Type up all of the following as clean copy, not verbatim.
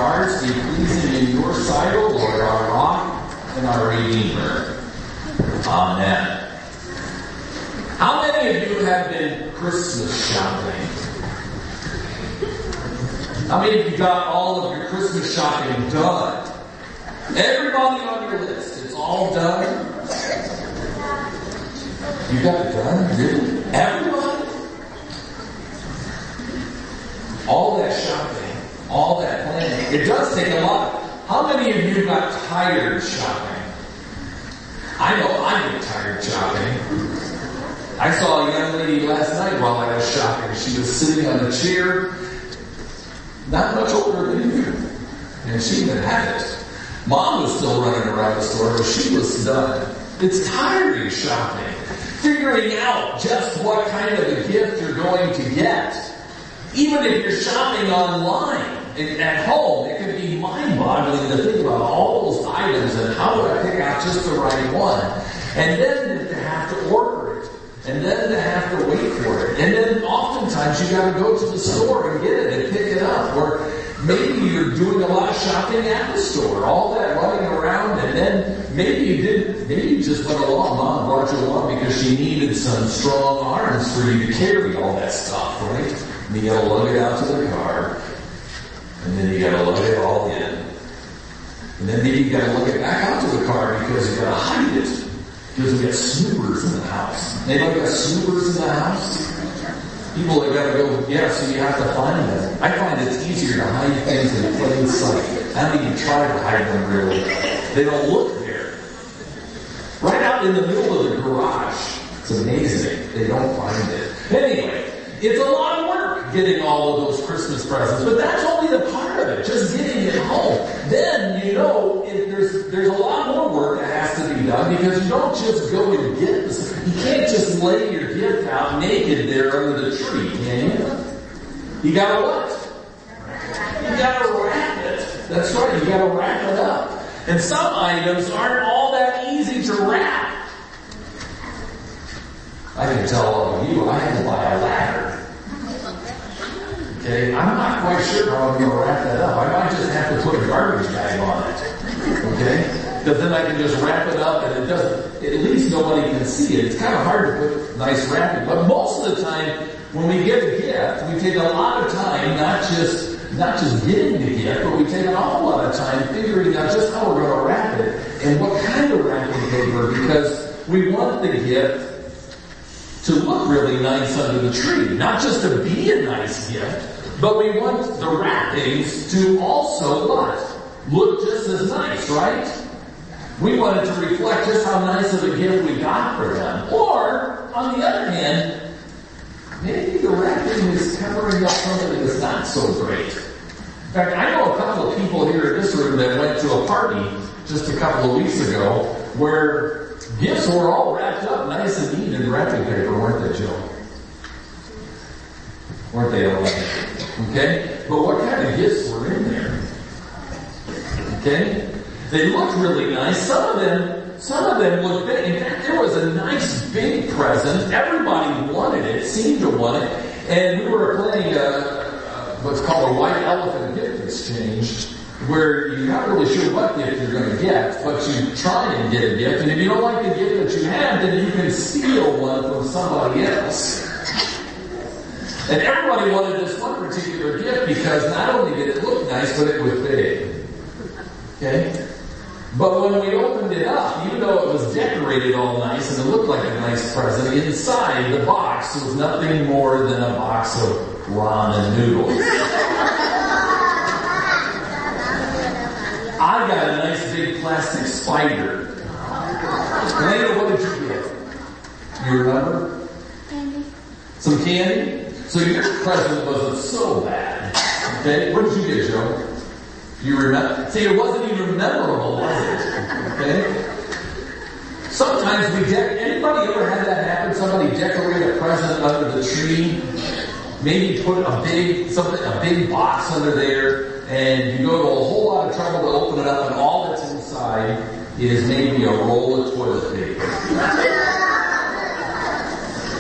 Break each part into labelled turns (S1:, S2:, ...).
S1: hearts be pleasing in your sight, O Lord, our rock and our Redeemer. Amen. How many of you have been Christmas shopping? How many of you got all of your Christmas shopping done? Everybody on your list, it's all done? You got it done? Really? Everybody? All that shopping, all that planning, it does take a lot. How many of you got tired shopping? I know I get tired shopping. I saw a young lady last night while I was shopping. She was sitting on a chair, not much older than you, and she even had it. Mom was still running around the store, but she was done. It's tiring shopping, figuring out just what kind of a gift you're going to get. Even if you're shopping online at home, it can be mind-boggling to think about all those items and how do I pick out just the right one. And then to have to order it. And then to have to wait for it. And then oftentimes you got to go to the store and get it and pick it up. Or maybe you're doing a lot of shopping at the store. All that running around, and then maybe you didn't. Maybe you just went along. Mom brought you along because she needed some strong arms for you to carry all that stuff, right? And you got to lug it out to the car. And then you got to lug it all in. And then maybe you got to lug it back out to the car because you got to hide it. Because we got snoopers in the house. Anybody got snoopers in the house? People that got to go, yeah, so you have to find them. I find it's easier to hide things in plain sight. I don't even try to hide them really. They don't look there. Right out in the middle of the garage. It's amazing. They don't find it. Anyway, it's a lot of work getting all of those Christmas presents, but that's only the part of it, just getting it home. Then, there's a lot more work that has to be done because you don't just go and get this. You can't just lay your gift out naked there under the tree, can you? You gotta what? You gotta wrap it. That's right, you gotta wrap it up. And some items aren't all that easy to wrap. I can tell all of you, I had to buy a ladder. Okay, I'm not quite sure how I'm going to wrap that up. I might just have to put a garbage bag on it. Okay? Because then I can just wrap it up and it doesn't, at least nobody can see it. It's kind of hard to put nice wrapping. But most of the time, when we get a gift, we take a lot of time, not just getting the gift, but we take an awful lot of time figuring out just how we're going to wrap it and what kind of wrapping paper, because we want the gift to look really nice under the tree. Not just to be a nice gift, but we want the wrappings to also what? Look just as nice, right? We want it to reflect just how nice of a gift we got for them. Or, on the other hand, maybe the wrapping is covering up something that's not so great. In fact, I know a couple of people here in this room that went to a party just a couple of weeks ago where gifts were all wrapped up nice and neat in wrapping paper, weren't they, Joe? Weren't they all? Okay? But what kind of gifts were in there? Okay? They looked really nice. Some of them looked big. In fact, there was a nice big present. Everybody wanted it, seemed to want it. And we were playing what's called a white elephant gift exchange, where you're not really sure what gift you're going to get, but you try and get a gift. And if you don't like the gift that you have, then you can steal one from somebody else. And everybody wanted this one particular gift because not only did it look nice, but it was big. Okay? But when we opened it up, even though it was decorated all nice and it looked like a nice present, inside the box was nothing more than a box of ramen noodles. I got a nice big plastic spider. Elena, what did you get? You remember?
S2: Candy.
S1: Some candy? So your present wasn't so bad. Okay? What did you get, Joe? You remember? See, it wasn't even memorable, was it? Okay? Sometimes anybody ever had that happen? Somebody decorate a present under the tree? Maybe put a big box under there, and you go to a whole lot of trouble to open it up, and all that's inside is maybe a roll of toilet paper.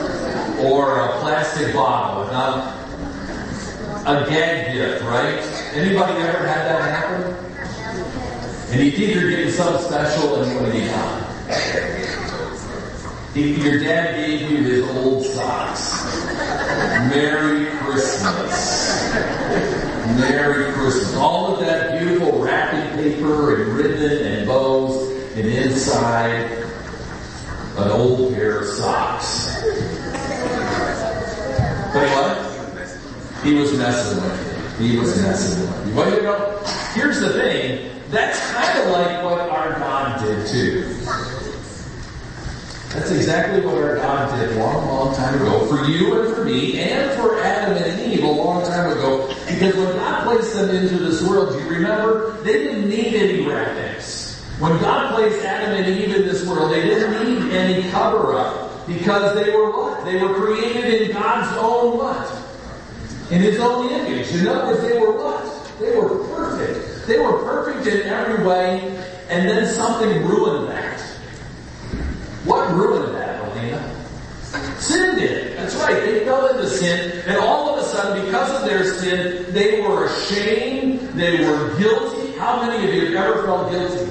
S1: Or a plastic bottle. Now, a gag gift, right? Anybody ever had that happen? And you think you're getting something special, and what do you got? Your dad gave you his old socks. Merry Christmas. Merry Christmas. All of that beautiful wrapping paper and ribbon and bows, and inside an old pair of socks. But what? He was messing with you. He was messing with you. But you know, here's the thing. That's kind of like what our God did too. That's exactly what our God did a long, long time ago for you and for me and for Adam and Eve a long time ago. Because when God placed them into this world, do you remember? They didn't need any wrappings. When God placed Adam and Eve in this world, they didn't need any cover-up. Because they were what? They were created in God's own what? In His own image. In other words, they were what? They were perfect. They were perfect in every way, and then something ruined that. What ruined that, Elena? Sin did. That's right. They fell into sin, and all of a sudden, because of their sin, they were ashamed, they were guilty. How many of you have ever felt guilty?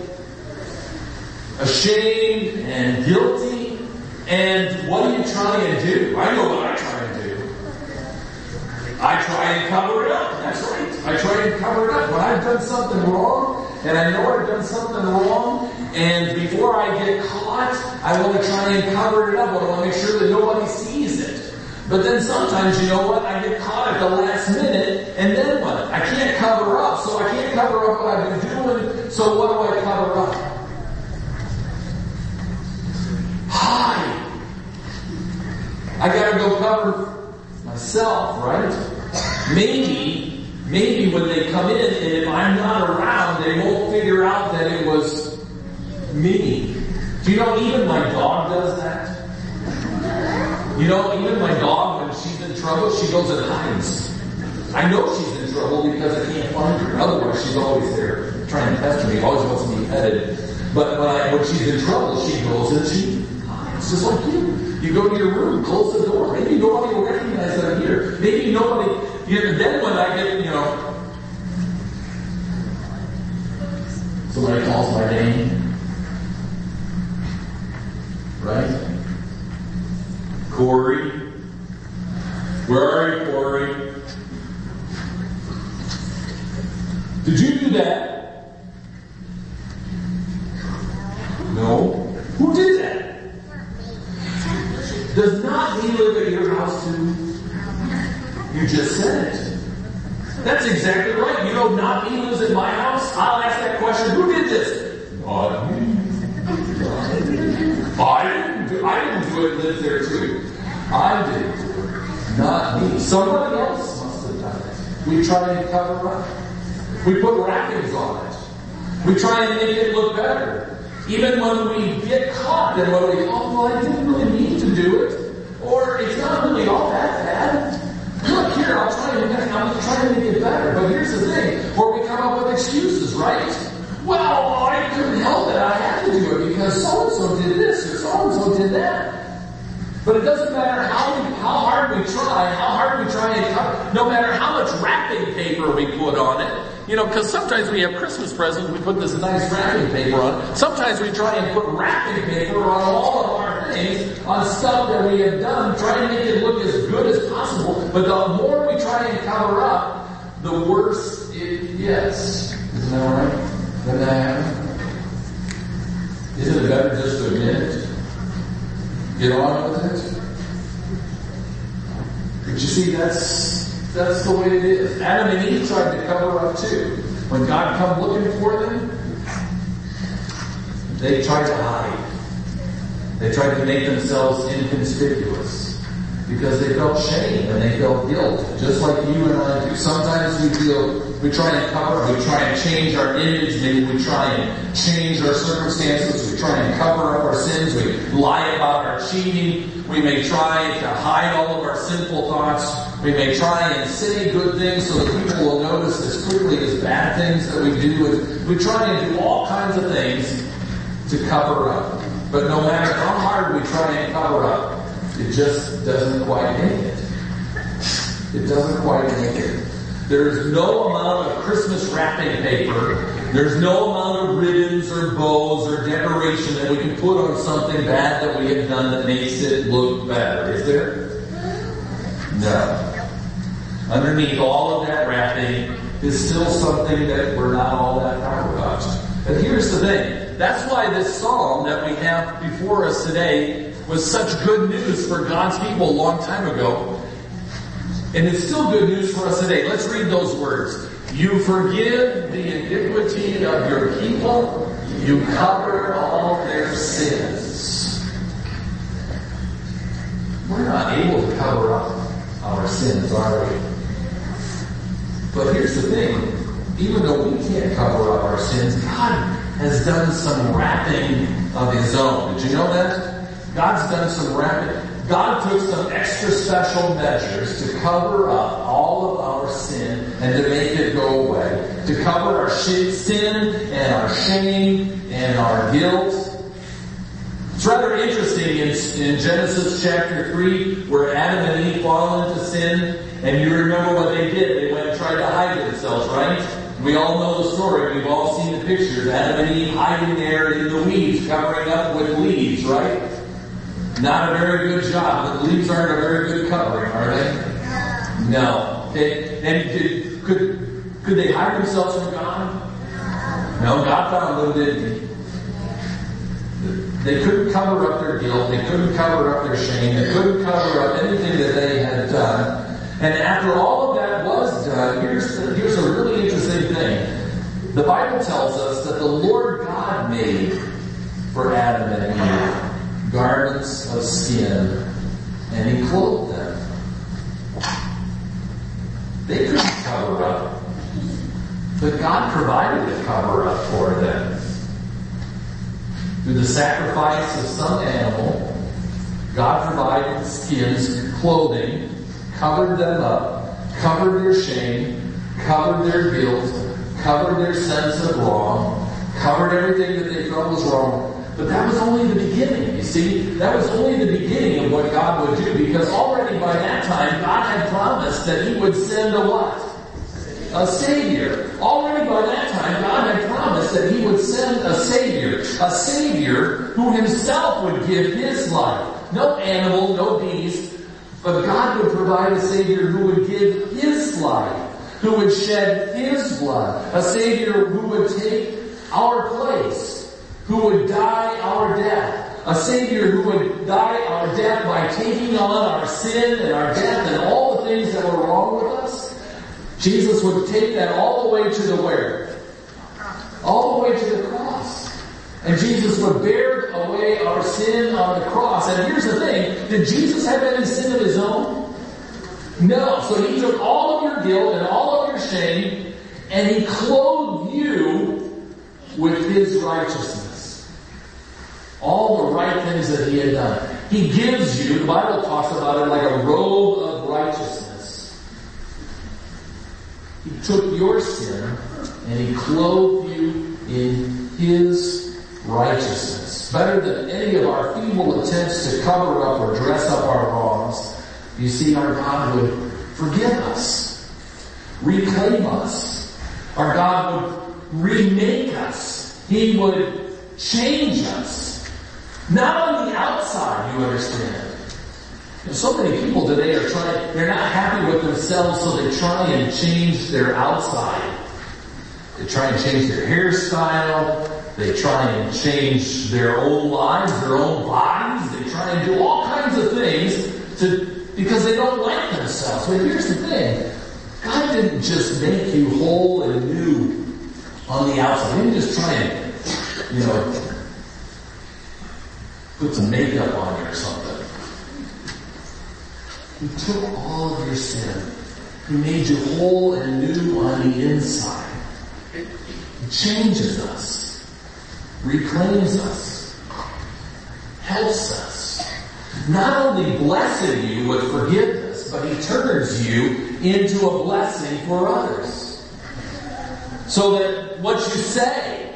S1: Ashamed and guilty. And what do you try and do? I know what I try and do. I try and cover it up. That's right. I try and cover it up. When I've done something wrong, and I know I've done something wrong, and before I get caught, I want to try and cover it up. I want to make sure that nobody sees it. But then sometimes, you know what? I get caught at the last minute, and then what? I can't cover up, so I can't cover up what I've been doing, so what do I cover up? Hide. I gotta go cover myself, right? Maybe when they come in, and if I'm not around, they won't figure out that it was me. Do you know even my dog does that? You know, even my dog, when she's in trouble, she goes and hides. I know she's in trouble because I can't find her. Otherwise, she's always there trying to pester me, always wants to be petted. But when she's in trouble, she goes and she hides, just like you. You go to your room, close the door. Maybe nobody will recognize that I'm here. Maybe nobody. Then when I get, somebody calls my name, right? Corey. Where are you, Corey? Did you do that? No. Who did that? Does not he live at your house too? You just said it. That's exactly right. You know, not me lives at my house. I'll ask that question. Who did this? Not me. I didn't do it. Live there too. I did. Not me. Somebody else must have done it. We try and cover up. We put wrappings on it. We try and make it look better. Even when we get caught, then what do we? Oh, well, I didn't really mean to do it, or it's not really all that bad. Look here, I'm trying to make it better. But here's the thing, where we come up with excuses, right? Well, I couldn't help it. I had to do it because so and so did this or so and so did that. But it doesn't matter how hard we try and cover, no matter how much wrapping paper we put on it. You know, because sometimes we have Christmas presents, we put this nice wrapping paper on. Sometimes we try and put wrapping paper on all of our things, on stuff that we have done, try and make it look as good as possible. But the more we try and cover up, the worse it gets. Isn't that right? Doesn't that happen? Isn't it better just to admit it? Get on with it? But you see, that's the way it is. Adam and Eve tried to cover up too. When God come looking for them, they tried to hide. They tried to make themselves inconspicuous because they felt shame and they felt guilt, just like you and I do. Sometimes we try and cover, we try and change our image, maybe we try and change our circumstances, we try and cover up our sins, we lie about our cheating, we may try to hide all of our sinful thoughts, we may try and say good things so that people will notice as quickly as bad things that we do, and we try and do all kinds of things to cover up. But no matter how hard we try and cover up, it just doesn't quite make it. It doesn't quite make it. There's no amount of Christmas wrapping paper. There's no amount of ribbons or bows or decoration that we can put on something bad that we have done that makes it look better. Is there? No. Underneath all of that wrapping is still something that we're not all that proud about. But here's the thing. That's why this psalm that we have before us today was such good news for God's people a long time ago. And it's still good news for us today. Let's read those words. You forgive the iniquity of your people. You cover all their sins. We're not able to cover up our sins, are we? But here's the thing. Even though we can't cover up our sins, God has done some wrapping of His own. Did you know that? God's done some wrapping. God took some extra special measures to cover up all of our sin and to make it go away. To cover our sin and our shame and our guilt. It's rather interesting in Genesis chapter 3 where Adam and Eve fall into sin. And you remember what they did. They went and tried to hide themselves, right? We all know the story. We've all seen the pictures. Adam and Eve hiding there in the weeds, covering up with leaves, right? Not a very good job. The leaves aren't a very good covering, are they? No. Okay. And could they hide themselves from God? No, God found them, didn't He? They couldn't cover up their guilt. They couldn't cover up their shame. They couldn't cover up anything that they had done. And after all of that was done, here's a really interesting thing. The Bible tells us that the Lord God made for Adam and Eve garments of skin, and He clothed them. They couldn't cover up, but God provided a cover up for them. Through the sacrifice of some animal, God provided skins, clothing, covered them up, covered their shame, covered their guilt, covered their sense of wrong, covered everything that they felt was wrong. But that was only the beginning, you see. That was only the beginning of what God would do, because already by that time, God had promised that He would send a what? A Savior. Already by that time, God had promised that He would send a Savior who Himself would give His life. No animal, no beast, but God would provide a Savior who would give His life, who would shed His blood, a Savior who would take our place, who would die our death, a Savior who would die our death by taking on our sin and our death and all the things that were wrong with us. Jesus would take that all the way to the where? All the way to the cross. And Jesus would bear away our sin on the cross. And here's the thing, did Jesus have any sin of His own? No. So He took all of your guilt and all of your shame, and He clothed you with His righteousness. All the right things that He had done. He gives you, the Bible talks about it like a robe of righteousness. He took your sin and He clothed you in His righteousness. Better than any of our feeble attempts to cover up or dress up our wrongs, you see, our God would forgive us, reclaim us. Our God would remake us. He would change us. Not on the outside, you understand. So many people today they're not happy with themselves, so they try and change their outside. They try and change their hairstyle. They try and change their own lives, their own bodies. They try and do all kinds of things because they don't like themselves. But here's the thing. God didn't just make you whole and new on the outside. He didn't just try and, put some makeup on you or something. He took all of your sin. He made you whole and new on the inside. He changes us, reclaims us, helps us. Not only blessing you with forgiveness, but He turns you into a blessing for others. So that what you say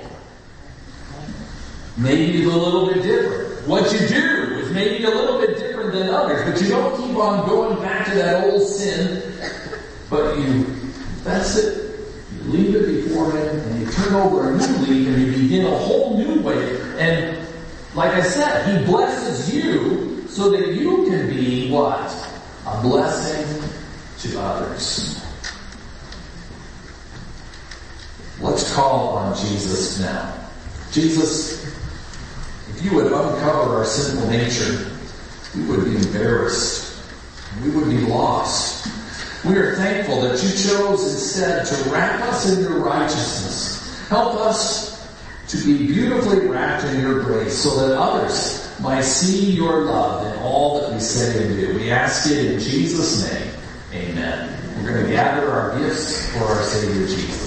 S1: maybe is a little bit different. What you do is maybe a little bit different than others, but you don't keep on going back to that old sin, but you That's it. You leave it before Him, and you turn over a new leaf, and you begin a whole new way. And like I said, He blesses you so that you can be what? A blessing to others. Let's call on Jesus now. Jesus, if you would uncover our sinful nature, we would be embarrassed. We would be lost. We are thankful that you chose instead to wrap us in your righteousness. Help us to be beautifully wrapped in your grace so that others might see your love in all that we say and do. We ask it in Jesus' name. Amen. We're going to gather our gifts for our Savior Jesus.